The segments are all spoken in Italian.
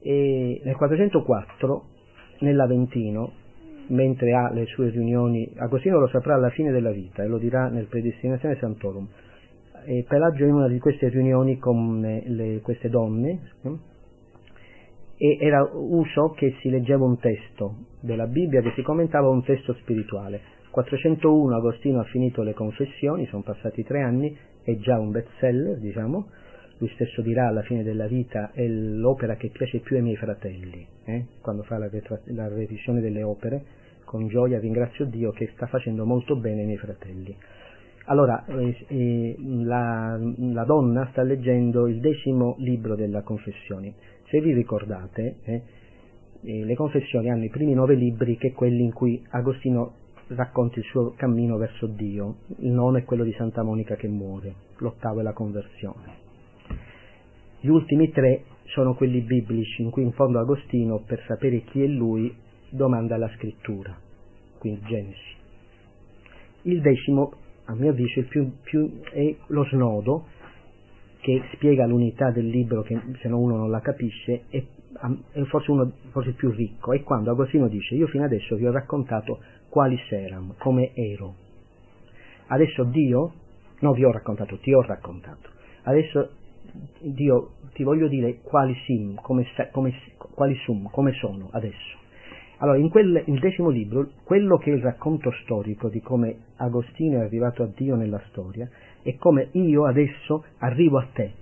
E nel 404, nell'Aventino, mentre ha le sue riunioni, Agostino lo saprà alla fine della vita e lo dirà nel Predestinazione Sanctorum, e Pelagio in una di queste riunioni con queste donne, e era uso che si leggeva un testo della Bibbia che si commentava, un testo spirituale. 401 Agostino ha finito le Confessioni, sono passati 3 anni, è già un bestseller, diciamo. Lui stesso dirà alla fine della vita: è l'opera che piace più ai miei fratelli, quando fa la revisione delle opere, con gioia ringrazio Dio che sta facendo molto bene ai miei fratelli. Allora, la donna sta leggendo il 10° libro della Confessioni. Se vi ricordate, le Confessioni hanno i primi 9 libri, che è quelli in cui Agostino racconta il suo cammino verso Dio. Il 9 è quello di Santa Monica che muore, l'8° è la conversione. Gli ultimi 3 sono quelli biblici, in cui in fondo Agostino, per sapere chi è lui, domanda la scrittura, quindi Genesi. Il 10°, a mio avviso, è lo snodo che spiega l'unità del libro, che se no uno non la capisce, è forse il più ricco. È quando Agostino dice: io fino adesso vi ho raccontato quali eram, come ero. Adesso ti ho raccontato. Adesso Dio, ti voglio dire quali sono adesso. Allora, il 10° libro, quello che è il racconto storico di come Agostino è arrivato a Dio nella storia, è come io adesso arrivo a te.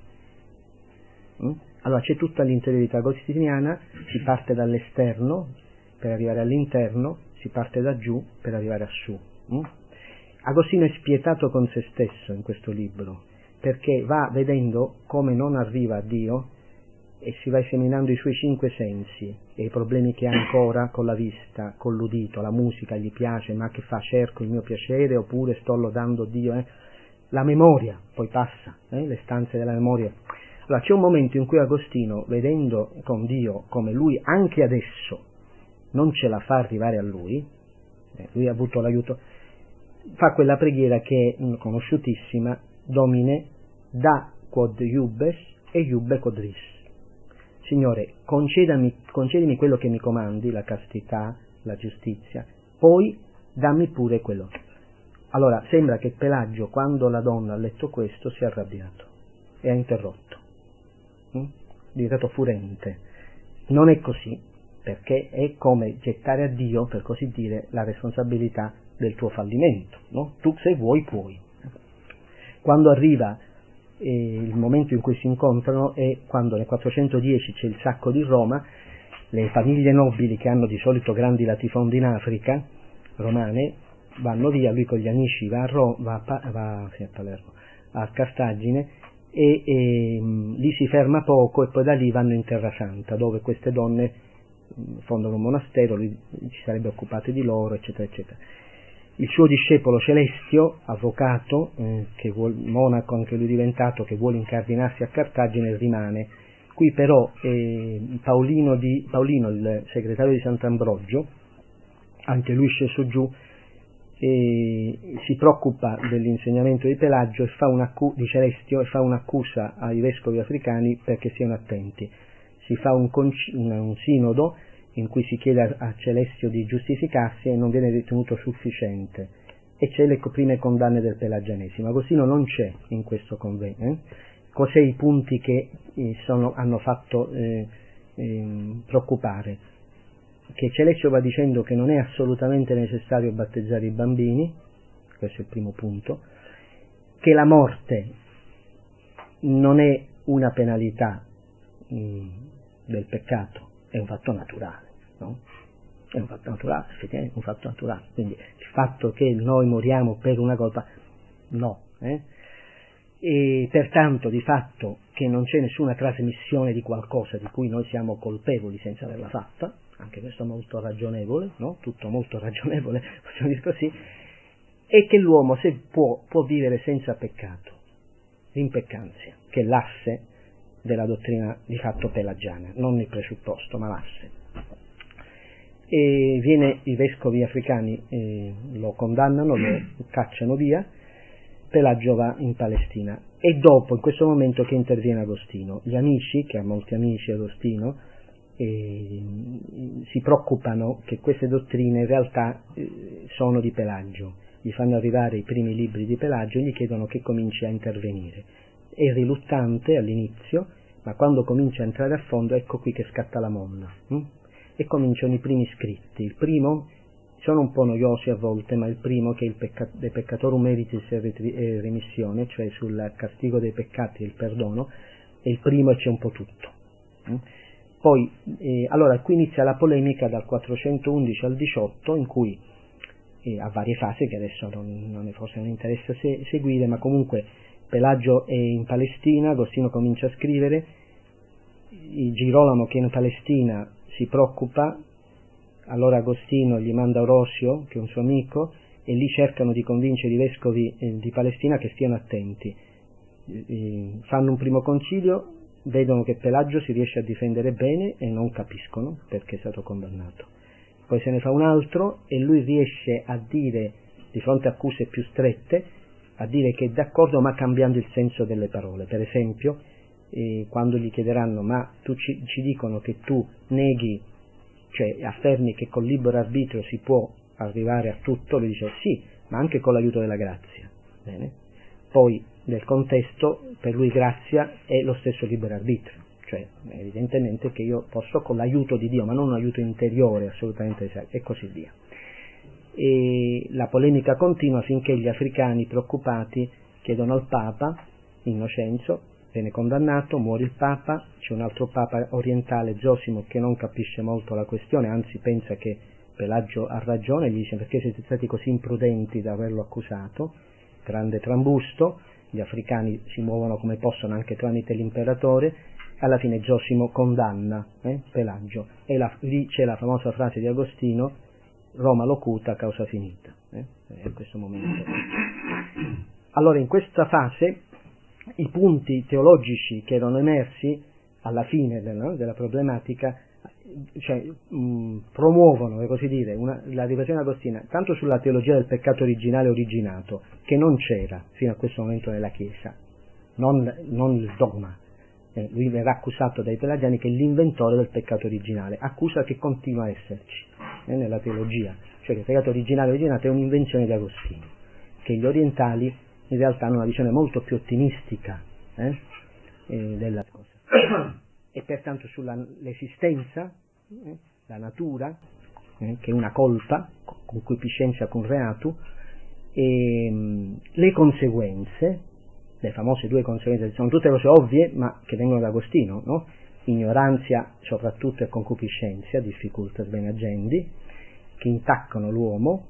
Allora c'è tutta l'interiorità agostiniana, si parte dall'esterno per arrivare all'interno, si parte da giù per arrivare a su. Agostino è spietato con se stesso in questo libro, perché va vedendo come non arriva a Dio e si va esaminando i suoi 5 sensi e i problemi che ha ancora con la vista, con l'udito. La musica gli piace, ma che fa? Cerco il mio piacere oppure sto lodando Dio? La memoria poi passa, le stanze della memoria. Allora c'è un momento in cui Agostino, vedendo con Dio come lui anche adesso non ce la fa arrivare a lui ha avuto l'aiuto, fa quella preghiera che è conosciutissima: Domine, da quod iubes e iube quod ris. Signore, concedimi quello che mi comandi, la castità, la giustizia, poi dammi pure quello. Allora sembra che Pelagio, quando la donna ha letto questo, si è arrabbiato e ha interrotto, è diventato furente. Non è così, perché è come gettare a Dio, per così dire, la responsabilità del tuo fallimento, no? Tu se vuoi puoi. Quando arriva il momento in cui si incontrano è quando nel 410 c'è il sacco di Roma, le famiglie nobili che hanno di solito grandi latifondi in Africa romane vanno via, lui con gli amici va a Palermo, a Cartagine, e lì si ferma poco e poi da lì vanno in Terra Santa, dove queste donne fondano un monastero, lui si sarebbe occupato di loro, eccetera eccetera. Il suo discepolo Celestio, avvocato, monaco anche lui diventato, che vuole incardinarsi a Cartagine, rimane. Qui però Paolino, il segretario di Sant'Ambrogio, anche lui sceso giù, si preoccupa dell'insegnamento di Pelagio di Celestio, e fa un'accusa ai vescovi africani perché siano attenti. Si fa un sinodo in cui si chiede a Celestio di giustificarsi e non viene ritenuto sufficiente, e c'è le prime condanne del pelagianesimo. Agostino non c'è in questo convegno. Cos'è i punti che hanno fatto preoccupare? Che Celestio va dicendo che non è assolutamente necessario battezzare i bambini, questo è il primo punto, che la morte non è una penalità del peccato, è un fatto naturale, no? È un fatto naturale, effettivamente è un fatto naturale. Quindi il fatto che noi moriamo per una colpa, no. E pertanto di fatto che non c'è nessuna trasmissione di qualcosa di cui noi siamo colpevoli senza averla fatta, anche questo è molto ragionevole, no? Tutto molto ragionevole, possiamo dire così, e che l'uomo se può vivere senza peccato, l'impeccanzia, che è l'asse della dottrina di fatto pelagiana, non il presupposto ma l'asse. E i vescovi africani lo condannano, lo cacciano via, Pelagio va in Palestina, e dopo, in questo momento, che interviene Agostino. Gli amici, che ha molti amici Agostino, si preoccupano che queste dottrine in realtà sono di Pelagio, gli fanno arrivare i primi libri di Pelagio e gli chiedono che cominci a intervenire. È riluttante all'inizio, ma quando comincia a entrare a fondo ecco qui che scatta la molla, e cominciano i primi scritti. Il primo sono un po' noiosi a volte, ma il primo, che è il De Peccatorum Meritis e Remissione, cioè sul castigo dei peccati e il perdono, è il primo e c'è un po' tutto. Poi, allora, qui inizia la polemica dal 411 al 18, in cui a varie fasi, che adesso forse non interessa seguire, ma comunque Pelagio è in Palestina, Agostino comincia a scrivere, Girolamo che è in Palestina si preoccupa, allora Agostino gli manda Orosio, che è un suo amico, e lì cercano di convincere i vescovi di Palestina che stiano attenti. Fanno un primo concilio, vedono che Pelagio si riesce a difendere bene e non capiscono perché è stato condannato. Poi se ne fa un altro e lui riesce a dire, di fronte a accuse più strette, a dire che è d'accordo ma cambiando il senso delle parole. Per esempio, quando gli chiederanno ma ci dicono che tu neghi, cioè affermi che col libero arbitrio si può arrivare a tutto, lui dice sì, ma anche con l'aiuto della grazia. Bene? Poi nel contesto per lui grazia è lo stesso libero arbitrio, cioè evidentemente che io posso con l'aiuto di Dio, ma non un aiuto interiore assolutamente, e così via. E la polemica continua finché gli africani preoccupati chiedono al Papa Innocenzo, viene condannato, muore il Papa, c'è un altro Papa orientale, Zosimo, che non capisce molto la questione, anzi pensa che Pelagio ha ragione, gli dice perché siete stati così imprudenti da averlo accusato, grande trambusto, gli africani si muovono come possono anche tramite l'imperatore, alla fine Zosimo condanna Pelagio, e lì c'è la famosa frase di Agostino, Roma locuta, causa finita, in questo momento. Allora in questa fase i punti teologici che erano emersi alla fine della problematica, cioè, promuovono, per così dire, la riflessione agostina tanto sulla teologia del peccato originale originato, che non c'era fino a questo momento nella Chiesa, non il dogma. Lui verrà accusato dai pelagiani che è l'inventore del peccato originale, accusa che continua a esserci nella teologia, cioè che il peccato originale originato è un'invenzione di Agostino, che gli orientali in realtà hanno una visione molto più ottimistica della cosa, e pertanto sull'esistenza, la natura, che è una colpa, concupiscenza cum reatu, e le conseguenze, le famose due conseguenze, sono tutte cose ovvie ma che vengono da Agostino, no? Ignoranza soprattutto e concupiscenza, difficultas bene agendi, che intaccano l'uomo,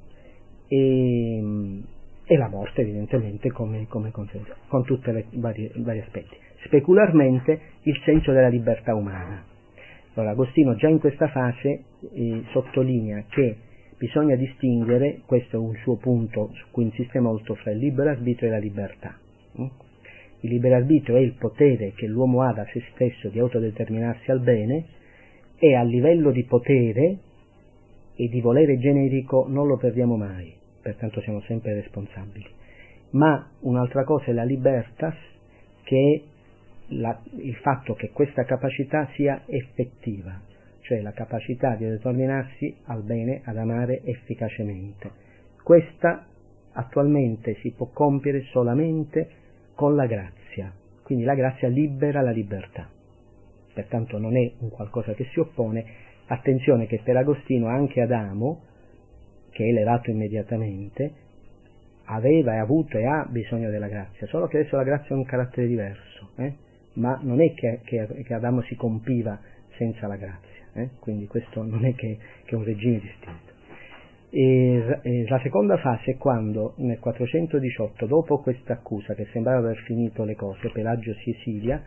e la morte evidentemente come conseguenza, con tutti i vari aspetti. Specularmente il senso della libertà umana. Allora Agostino già in questa fase sottolinea che bisogna distinguere, questo è un suo punto su cui insiste molto, fra il libero arbitrio e la libertà. Il libero arbitrio è il potere che l'uomo ha da se stesso di autodeterminarsi al bene, e a livello di potere e di volere generico non lo perdiamo mai, pertanto siamo sempre responsabili. Ma un'altra cosa è la libertas, che è il fatto che questa capacità sia effettiva, cioè la capacità di determinarsi al bene, ad amare efficacemente. Questa attualmente si può compiere solamente con la grazia, quindi la grazia libera la libertà, pertanto non è un qualcosa che si oppone. Attenzione che per Agostino anche Adamo, che è elevato immediatamente, aveva e avuto e ha bisogno della grazia, solo che adesso la grazia ha un carattere diverso, ma non è che Adamo si compiva senza la grazia, quindi questo non è che è un regime distinto. La seconda fase è quando nel 418, dopo questa accusa che sembrava aver finito le cose, Pelagio si esilia,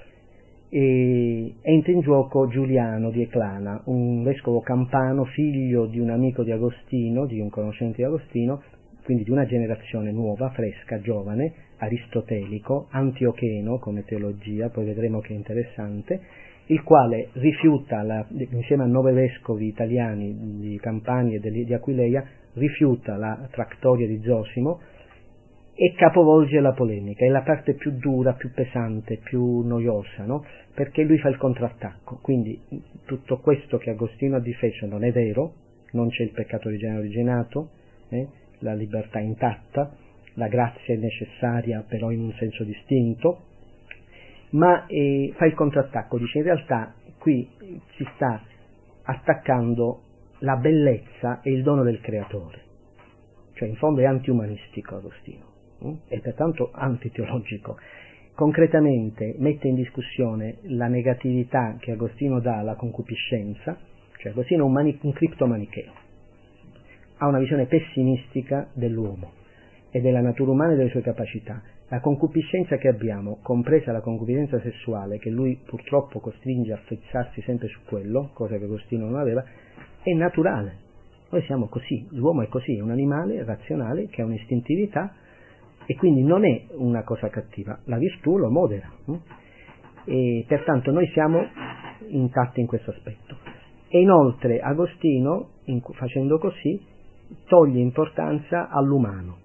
entra in gioco Giuliano di Eclana, un vescovo campano, figlio di un amico di Agostino, di un conoscente di Agostino, quindi di una generazione nuova, fresca, giovane, aristotelico, antiocheno come teologia, poi vedremo che è interessante, il quale rifiuta, insieme a 9 vescovi italiani di Campania e di Aquileia, rifiuta la tractoria di Zosimo e capovolge la polemica, è la parte più dura, più pesante, più noiosa, no? Perché lui fa il contrattacco. Quindi tutto questo che Agostino ha difeso non è vero, non c'è il peccato originale originato, la libertà intatta, la grazia è necessaria però in un senso distinto, ma fa il contrattacco, dice in realtà qui si sta attaccando la bellezza e il dono del creatore, cioè in fondo è antiumanistico Agostino e pertanto antiteologico. Concretamente mette in discussione la negatività che Agostino dà alla concupiscenza, cioè Agostino è un criptomanicheo, ha una visione pessimistica dell'uomo e della natura umana e delle sue capacità. La concupiscenza che abbiamo, compresa la concupiscenza sessuale, che lui purtroppo costringe a fissarsi sempre su quello, cosa che Agostino non aveva, è naturale. Noi siamo così, l'uomo è così, è un animale razionale che ha un'istintività e quindi non è una cosa cattiva, la virtù lo modera e pertanto noi siamo intatti in questo aspetto. E inoltre Agostino, facendo così, toglie importanza all'umano.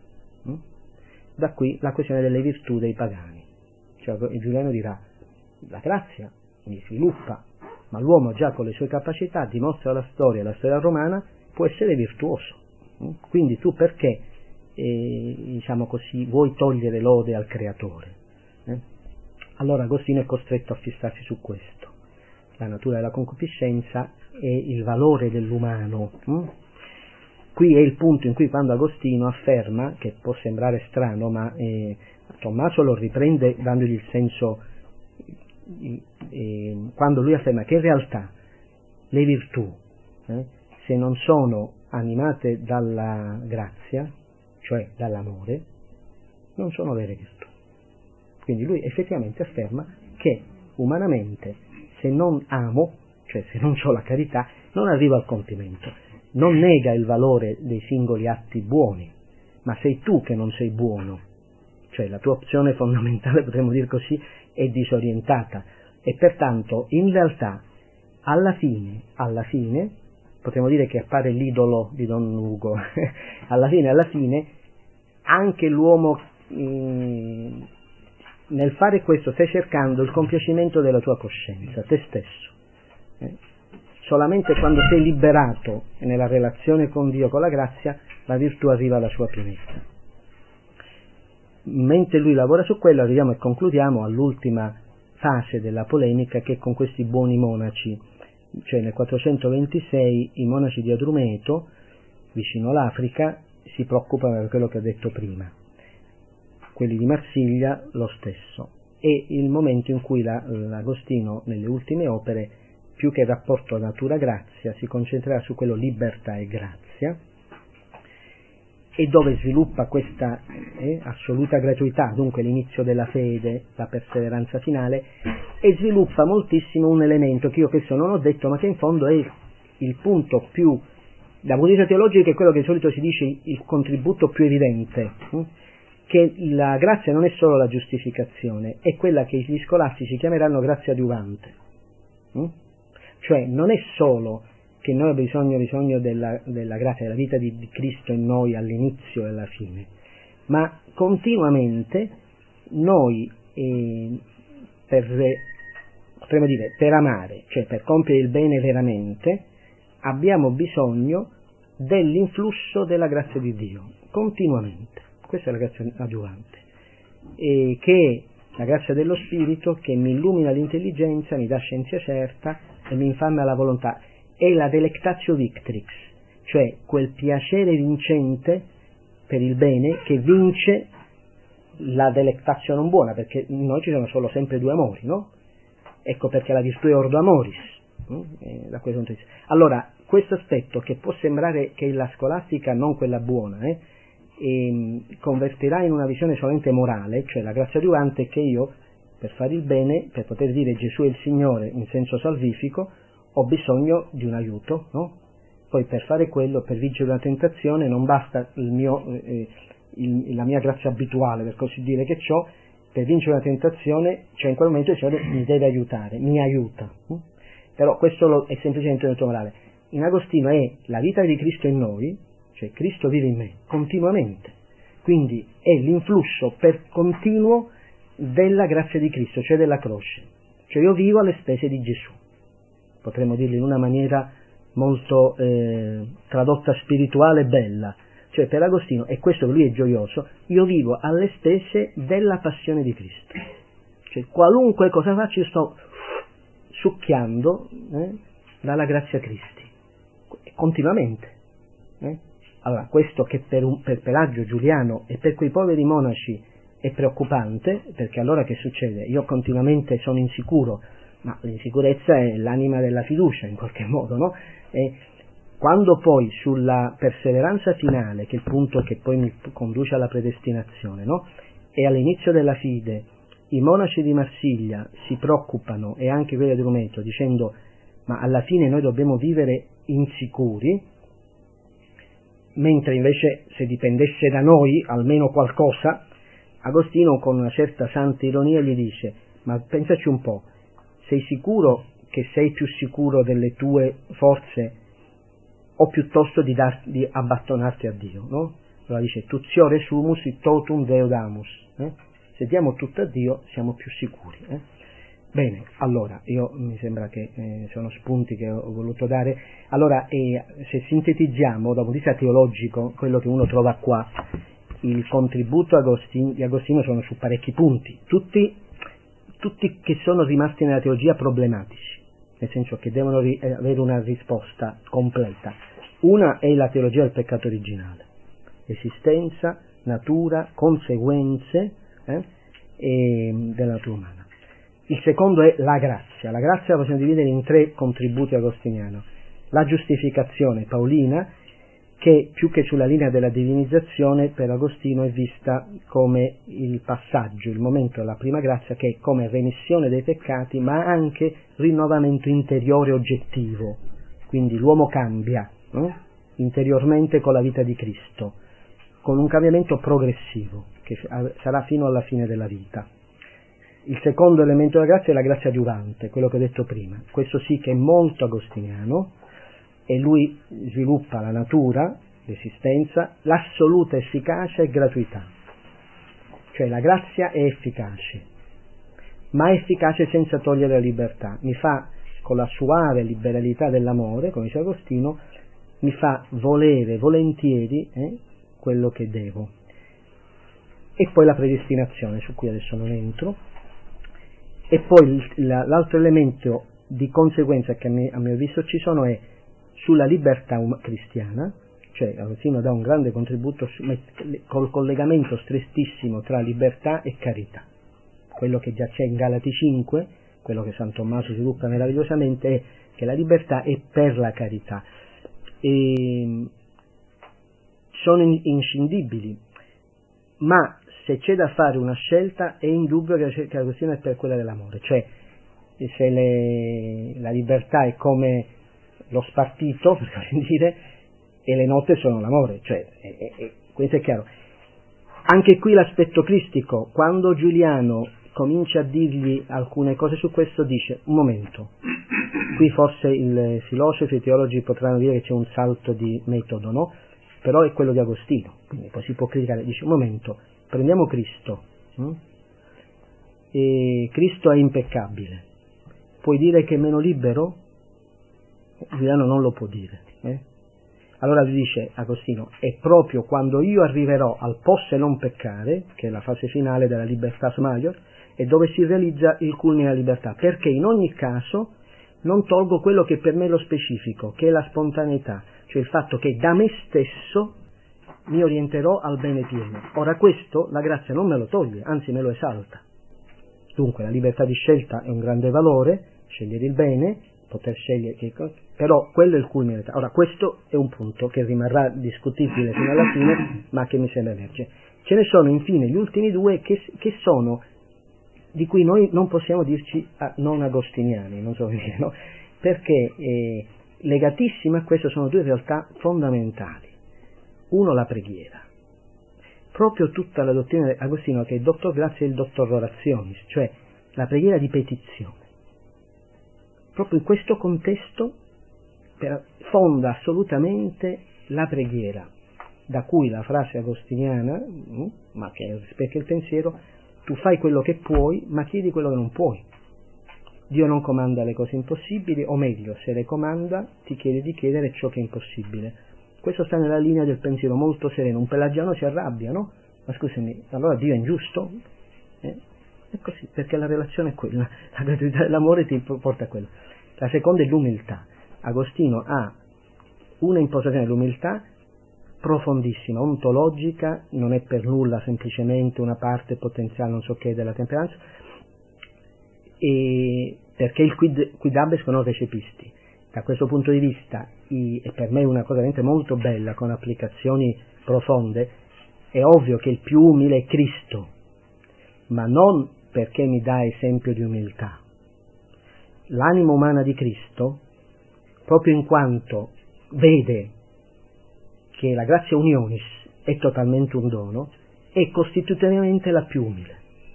Da qui la questione delle virtù dei pagani. Cioè Giuliano dirà, la grazia mi sviluppa, ma l'uomo già con le sue capacità dimostra la storia romana, può essere virtuoso. Quindi tu perché, diciamo così, vuoi togliere lode al creatore? Allora Agostino è costretto a fissarsi su questo, la natura della concupiscenza e il valore dell'umano. Qui è il punto in cui quando Agostino afferma, che può sembrare strano, ma Tommaso lo riprende dandogli il senso, quando lui afferma che in realtà le virtù, se non sono animate dalla grazia, cioè dall'amore, non sono vere virtù. Quindi lui effettivamente afferma che umanamente se non amo, cioè se non ho la carità, non arrivo al compimento. Non nega il valore dei singoli atti buoni, ma sei tu che non sei buono, cioè la tua opzione fondamentale, potremmo dire così, è disorientata e pertanto in realtà alla fine, potremmo dire che appare l'idolo di Don Ugo, alla fine, anche l'uomo nel fare questo stai cercando il compiacimento della tua coscienza, te stesso. Solamente quando sei liberato nella relazione con Dio, con la grazia, la virtù arriva alla sua pienezza. Mentre lui lavora su quello, arriviamo e concludiamo all'ultima fase della polemica, che è con questi buoni monaci, cioè nel 426 i monaci di Adrumeto, vicino all'Africa, si preoccupano di quello che ho detto prima, quelli di Marsiglia lo stesso. È il momento in cui l'Agostino, nelle ultime opere, più che il rapporto natura-grazia, si concentrerà su quello libertà e grazia, e dove sviluppa questa assoluta gratuità, dunque l'inizio della fede, la perseveranza finale, e sviluppa moltissimo un elemento che io questo non ho detto, ma che in fondo è il punto più, da punto di vista teologico, è quello che di solito si dice il contributo più evidente, che la grazia non è solo la giustificazione, è quella che gli scolastici chiameranno grazia adiuvante. Cioè non è solo che noi abbiamo bisogno della grazia, della vita di Cristo in noi all'inizio e alla fine, ma continuamente noi potremmo dire per amare, cioè per compiere il bene veramente, abbiamo bisogno dell'influsso della grazia di Dio, continuamente. Questa è la grazia adiuvante, che è la grazia dello Spirito che mi illumina l'intelligenza, mi dà scienza certa e mi infamma la volontà. È la delectatio victrix, cioè quel piacere vincente per il bene che vince la delectatio non buona, perché in noi ci sono solo sempre due amori, no? Ecco perché la virtù è ordo amoris, da questo punto di vista. Allora, questo aspetto che può sembrare che è la scolastica, non quella buona, convertirà in una visione solamente morale, cioè la grazia adiuvante, che io, per fare il bene, per poter dire Gesù è il Signore in senso salvifico, ho bisogno di un aiuto, no? Poi per fare quello, per vincere una tentazione, non basta la mia grazia abituale, per così dire, che ho, per vincere una tentazione, cioè in quel momento il Signore mi deve aiutare, mi aiuta. Però questo è semplicemente un aiuto morale. In Agostino è la vita di Cristo in noi, cioè Cristo vive in me continuamente, quindi è l'influsso per continuo della grazia di Cristo, cioè della croce. Cioè io vivo alle spese di Gesù, potremmo dirlo in una maniera molto tradotta spirituale e bella. Cioè per Agostino, e questo per lui è gioioso, io vivo alle spese della passione di Cristo. Cioè qualunque cosa faccio io sto succhiando dalla grazia Cristi, continuamente. Allora questo che per Pelagio, Giuliano e per quei poveri monaci è preoccupante, perché allora che succede? Io continuamente sono insicuro, ma l'insicurezza è l'anima della fiducia in qualche modo, no? Quando poi sulla perseveranza finale, che è il punto che poi mi conduce alla predestinazione, no? E all'inizio della fide i monaci di Marsiglia si preoccupano, e anche quelli di Rometo, dicendo ma alla fine noi dobbiamo vivere insicuri, mentre invece se dipendesse da noi almeno qualcosa, Agostino con una certa santa ironia gli dice ma pensaci un po', sei sicuro che sei più sicuro delle tue forze o piuttosto di abbandonarti a Dio, no? Allora dice tutiore sumus totum Deo damus, se diamo tutto a Dio siamo più sicuri. Bene, allora mi sembra che sono spunti che ho voluto dare. Allora se sintetizziamo da un punto di vista teologico quello che uno trova qua, il contributo di Agostino sono su parecchi punti, tutti che sono rimasti nella teologia problematici, nel senso che devono avere una risposta completa. Una è la teologia del peccato originale, esistenza, natura, conseguenze della natura umana. Il secondo è la grazia. La grazia la possiamo dividere in 3 contributi agostiniani. La giustificazione paolina, che più che sulla linea della divinizzazione per Agostino è vista come il passaggio, il momento della prima grazia, che è come remissione dei peccati ma anche rinnovamento interiore oggettivo, quindi l'uomo cambia interiormente con la vita di Cristo, con un cambiamento progressivo che sarà fino alla fine della vita. Il secondo elemento della grazia è la grazia diurante, quello che ho detto prima, questo sì che è molto agostiniano, e lui sviluppa la natura, l'esistenza, l'assoluta efficacia e gratuità. Cioè la grazia è efficace, ma è efficace senza togliere la libertà. Mi fa, con la suave liberalità dell'amore, come dice Agostino, mi fa volere volentieri quello che devo. E poi la predestinazione, su cui adesso non entro. E poi l'altro elemento di conseguenza che a mio avviso ci sono è sulla libertà cristiana, cioè Agostino dà un grande contributo col collegamento strettissimo tra libertà e carità. Quello che già c'è in Galati 5, quello che San Tommaso sviluppa meravigliosamente, è che la libertà è per la carità. E sono inscindibili, ma se c'è da fare una scelta è indubbio che Agostino è per quella dell'amore, cioè se la libertà è come lo spartito, per così dire, e le note sono l'amore, cioè questo è chiaro. Anche qui l'aspetto cristico, quando Giuliano comincia a dirgli alcune cose su questo, dice un momento, qui forse i filosofi e i teologi potranno dire che c'è un salto di metodo, no? Però è quello di Agostino, quindi poi si può criticare, dice un momento, prendiamo Cristo, e Cristo è impeccabile, puoi dire che è meno libero? Giuliano non lo può dire. Allora lui dice Agostino, è proprio quando io arriverò al posse non peccare, che è la fase finale della libertas maior, e dove si realizza il culmine della libertà, perché in ogni caso non tolgo quello che per me è lo specifico, che è la spontaneità, cioè il fatto che da me stesso mi orienterò al bene pieno. Ora questo la grazia non me lo toglie, anzi me lo esalta. Dunque la libertà di scelta è un grande valore, scegliere il bene, poter scegliere, però quello è il culmine. Ora questo è un punto che rimarrà discutibile fino alla fine, ma che mi sembra emerge. Ce ne sono infine gli ultimi due che sono, di cui noi non possiamo dirci non agostiniani, non so dire, no? Perché legatissime a questo sono due realtà fondamentali. Uno, la preghiera. Proprio tutta la dottrina di Agostino, che è il dottor grazia e il dottor orationis, cioè la preghiera di petizione. Proprio in questo contesto fonda assolutamente la preghiera. da cui la frase agostiniana, ma che rispecchia il pensiero, tu fai quello che puoi, ma chiedi quello che non puoi. Dio non comanda le cose impossibili, o meglio, se le comanda, ti chiede di chiedere ciò che è impossibile. Questo sta nella linea del pensiero molto sereno. Un pelagiano si arrabbia, no? Ma scusami, allora Dio è ingiusto? È così, perché la relazione è quella, la gratuità dell'amore ti porta a quello. La seconda è l'umiltà. Agostino ha una impostazione dell'umiltà profondissima, ontologica, non è per nulla semplicemente una parte potenziale non so che della temperanza, e perché il quid habes non recepisti. Da questo punto di vista, e per me è una cosa veramente molto bella con applicazioni profonde, è ovvio che il più umile è Cristo, ma non perché mi dà esempio di umiltà. L'anima umana di Cristo, proprio in quanto vede che la grazia unionis è totalmente un dono, è costitutivamente la più umile.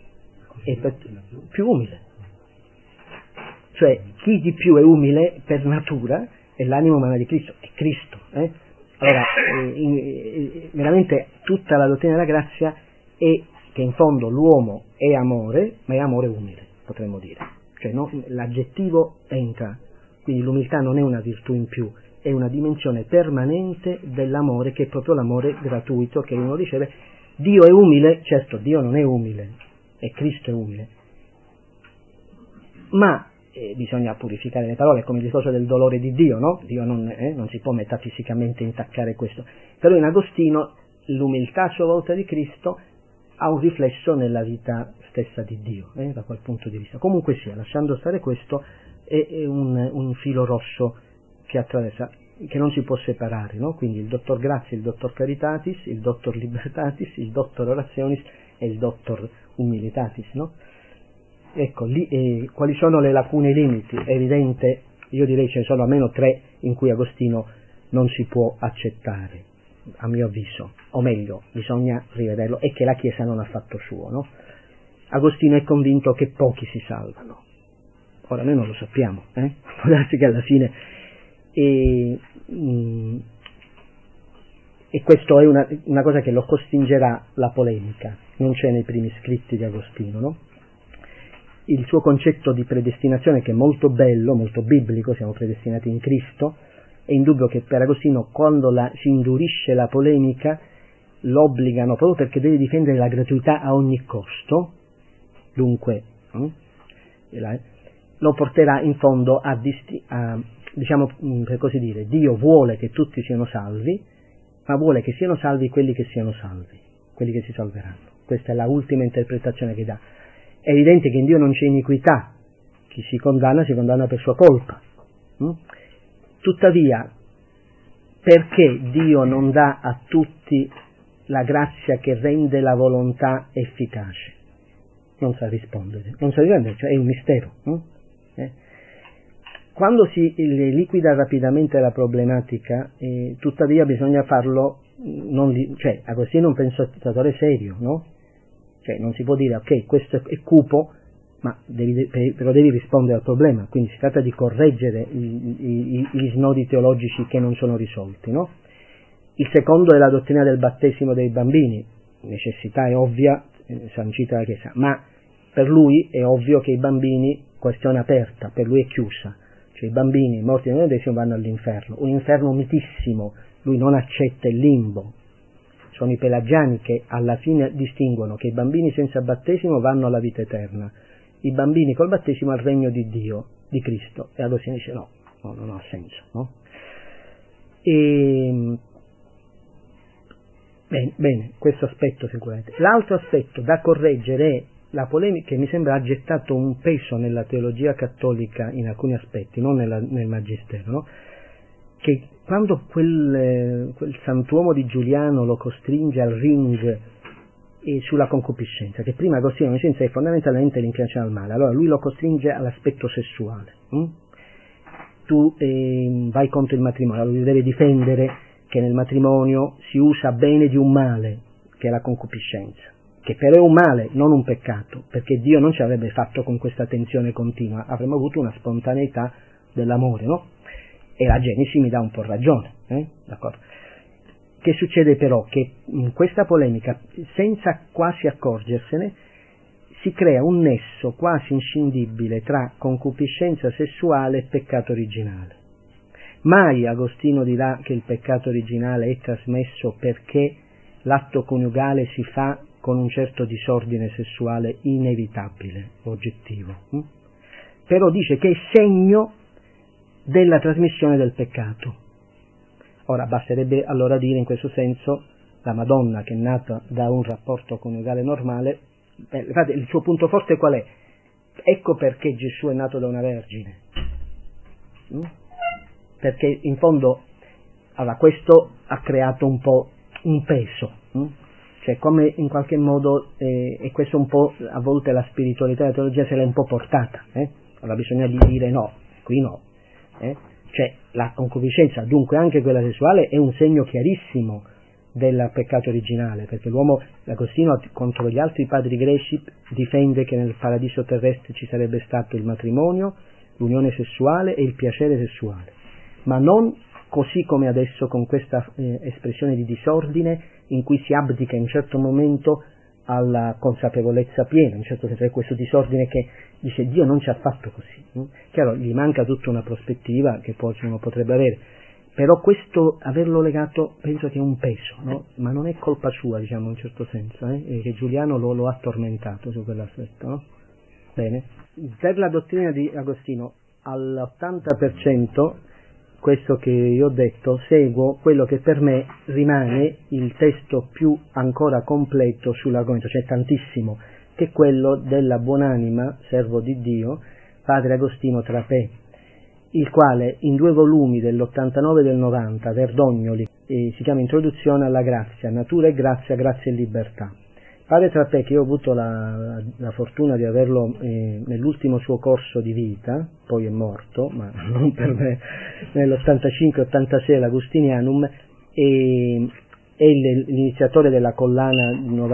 Più umile. Cioè, chi di più è umile per natura è l'anima umana di Cristo, è Cristo. Allora, veramente tutta la dottrina della grazia è che in fondo l'uomo è amore, ma è amore umile, potremmo dire. Cioè, no, l'aggettivo entra, quindi l'umiltà non è una virtù in più, è una dimensione permanente dell'amore, che è proprio l'amore gratuito che uno riceve. Dio è umile, certo, Dio non è umile, è Cristo è umile, ma bisogna purificare le parole, come il discorso del dolore di Dio, no? Dio non si può metafisicamente intaccare questo. Però in Agostino l'umiltà a sua volta di Cristo ha un riflesso nella vita stessa di Dio, da quel punto di vista. Comunque sia, lasciando stare questo, è un filo rosso che attraversa, che non si può separare, no? Quindi il dottor Grazia, il dottor Caritatis, il dottor Libertatis, il dottor Orationis e il dottor Humilitatis, no? Ecco, lì quali sono le lacune e i limiti? È evidente, io direi ce ne sono almeno 3 in cui Agostino non si può accettare, a mio avviso, o meglio, bisogna rivederlo, e che la Chiesa non ha fatto suo, no? Agostino è convinto che pochi si salvano. Ora noi non lo sappiamo, può darsi che alla fine e questo è una cosa che lo costringerà la polemica, non c'è nei primi scritti di Agostino, no? Il suo concetto di predestinazione, che è molto bello, molto biblico, siamo predestinati in Cristo, è indubbio che per Agostino quando si indurisce la polemica l'obbligano proprio perché deve difendere la gratuità a ogni costo, dunque lo porterà in fondo a diciamo, per così dire, Dio vuole che tutti siano salvi, ma vuole che siano salvi quelli che siano salvi, quelli che si salveranno. Questa è la ultima interpretazione che dà. È evidente che in Dio non c'è iniquità, chi si condanna per sua colpa. Tuttavia, perché Dio non dà a tutti la grazia che rende la volontà efficace? Non sa rispondere, cioè è un mistero. Quando si liquida rapidamente la problematica, tuttavia bisogna farlo, cioè Agostino è un pensatore serio, no? Cioè non si può dire ok, questo è cupo, ma però devi rispondere al problema, quindi si tratta di correggere gli snodi teologici che non sono risolti, no? Il secondo è la dottrina del battesimo dei bambini, necessità è ovvia, sancita dalla Chiesa, ma per lui è ovvio che i bambini, questione aperta, per lui è chiusa, cioè i bambini morti nel battesimo vanno all'inferno, un inferno mitissimo, lui non accetta il limbo. Sono i pelagiani che alla fine distinguono che i bambini senza battesimo vanno alla vita eterna, i bambini col battesimo al regno di Dio, di Cristo, e Agostino dice no, non ha senso, no? Bene, questo aspetto sicuramente. L'altro aspetto da correggere è la polemica, che mi sembra ha gettato un peso nella teologia cattolica in alcuni aspetti, non nel magistero, no? Che quando quel santuomo di Giuliano lo costringe al ring sulla concupiscenza, che prima Agostino mi sembra è fondamentalmente l'inclinazione al male, allora lui lo costringe all'aspetto sessuale. Tu vai contro il matrimonio, allora lui deve difendere che nel matrimonio si usa bene di un male, che è la concupiscenza, che però è un male, non un peccato, perché Dio non ci avrebbe fatto con questa tensione continua, avremmo avuto una spontaneità dell'amore, no? E la Genesi mi dà un po' ragione, d'accordo? Che succede però? Che in questa polemica, senza quasi accorgersene, si crea un nesso quasi inscindibile tra concupiscenza sessuale e peccato originale. Mai Agostino dirà che il peccato originale è trasmesso perché l'atto coniugale si fa con un certo disordine sessuale inevitabile, oggettivo. Però dice che è segno della trasmissione del peccato. Ora, basterebbe allora dire in questo senso la Madonna, che è nata da un rapporto coniugale normale, il suo punto forte qual è? Ecco perché Gesù è nato da una vergine. Perché in fondo allora, questo ha creato un po' un peso, cioè come in qualche modo, e questo un po' a volte la spiritualità e la teologia se l'è un po' portata, allora bisogna dire no, qui no, cioè la concupiscenza, dunque anche quella sessuale, è un segno chiarissimo del peccato originale, perché l'uomo, Agostino contro gli altri padri greci difende che nel paradiso terrestre ci sarebbe stato il matrimonio, l'unione sessuale e il piacere sessuale, ma non così come adesso con questa espressione di disordine in cui si abdica in un certo momento alla consapevolezza piena, in un certo senso è questo disordine che dice Dio non ci ha fatto così. Chiaro, gli manca tutta una prospettiva che poi uno potrebbe avere, però questo averlo legato penso che è un peso, no? Ma non è colpa sua, diciamo in un certo senso, che Giuliano lo ha tormentato su quell'aspetto, no? Bene, per la dottrina di Agostino all'80% questo che io ho detto seguo quello che per me rimane il testo più ancora completo sull'argomento, cioè tantissimo, che è quello della buonanima, servo di Dio, padre Agostino Trapè, il quale in 2 volumi dell'89 e del 90, Verdognoli, si chiama Introduzione alla grazia, natura e grazia, grazia e libertà. Padre Trapè, che io ho avuto la fortuna di averlo nell'ultimo suo corso di vita, poi è morto, ma non per me, nell'85-86 l'Agustinianum, è l'iniziatore della collana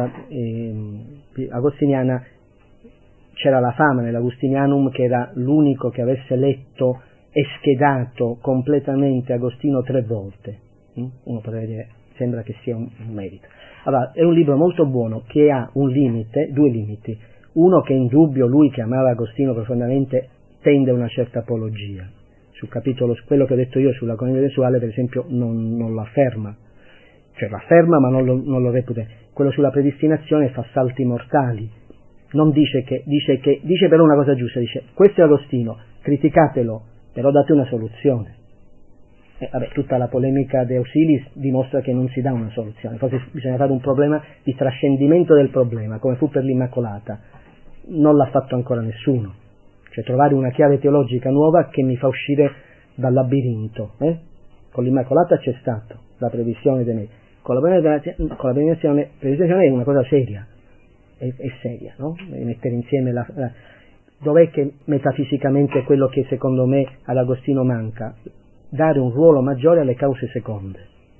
agostiniana. C'era la fama nell'Agustinianum che era l'unico che avesse letto e schedato completamente Agostino 3 volte. Uno potrebbe dire, sembra che sia un merito. Allora, è un libro molto buono che ha un limite, 2 limiti. Uno che è indubbio, lui che amava Agostino profondamente, tende a una certa apologia. Sul capitolo, quello che ho detto io sulla coniuge sessuale, per esempio, non lo afferma. Cioè lo afferma ma non lo reputa. Quello sulla predestinazione fa salti mortali. Non dice però una cosa giusta, dice questo è Agostino, criticatelo, però date una soluzione. Tutta la polemica De Ausilis dimostra che non si dà una soluzione, forse bisogna fare un problema di trascendimento del problema, come fu per l'Immacolata. Non l'ha fatto ancora nessuno, cioè trovare una chiave teologica nuova che mi fa uscire dal labirinto. Con l'Immacolata c'è stato la previsione di me, con la previsione è una cosa seria, è seria, no? Mettere insieme dov'è che metafisicamente è quello che secondo me ad Agostino manca? Dare un ruolo maggiore alle cause seconde.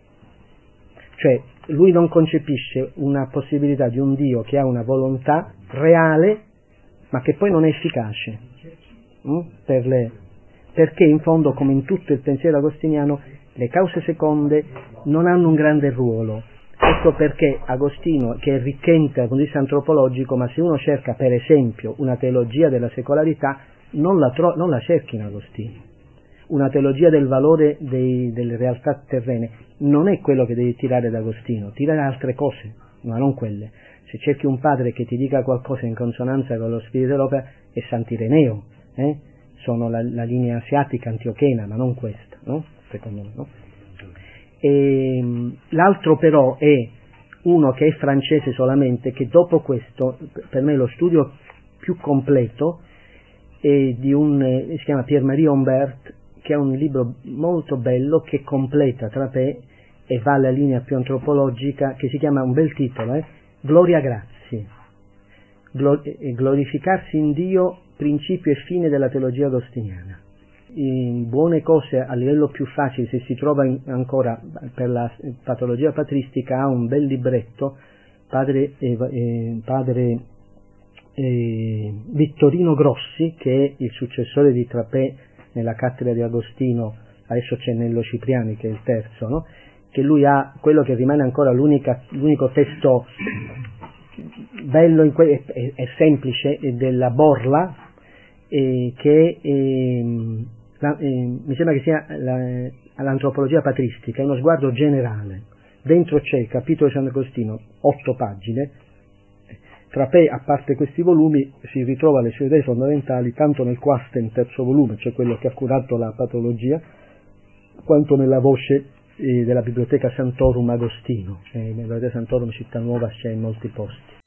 Cioè, lui non concepisce una possibilità di un Dio che ha una volontà reale, ma che poi non è efficace. Perché in fondo, come in tutto il pensiero agostiniano, le cause seconde non hanno un grande ruolo. Ecco perché Agostino, che è arricchente dal punto di vista antropologico, ma se uno cerca per esempio una teologia della secolarità, non la cerchi in Agostino. Una teologia del valore delle realtà terrene non è quello che devi tirare da Agostino, tira da altre cose, ma non quelle. Se cerchi un padre che ti dica qualcosa in consonanza con lo spirito dell'opera è Sant'Ireneo, sono la linea asiatica antiochena, ma non questa, no? Secondo me, no? E l'altro però è uno che è francese solamente, che dopo questo, per me lo studio più completo è di si chiama Pierre-Marie Humbert, che è un libro molto bello che completa Trapè e va alla linea più antropologica, che si chiama, un bel titolo, Gloria Grazie, glorificarsi in Dio, principio e fine della teologia agostiniana. In buone cose a livello più facile, se si trova ancora per la patologia patristica, ha un bel libretto, padre Vittorino Grossi, che è il successore di Trapè nella cattedra di Agostino, adesso c'è Nello Cipriani che è il terzo, no? che lui ha quello che rimane ancora l'unico testo bello e semplice della Borla, che mi sembra che sia l'antropologia patristica, è uno sguardo generale. Dentro c'è il capitolo di Sant'Agostino, 8 pagine. Trappé, a parte questi volumi, si ritrova le sue idee fondamentali tanto nel Quasten, terzo volume, cioè quello che ha curato la patologia, quanto nella voce della Biblioteca Santorum Agostino. Nella Biblioteca Santorum Città Nuova c'è in molti posti.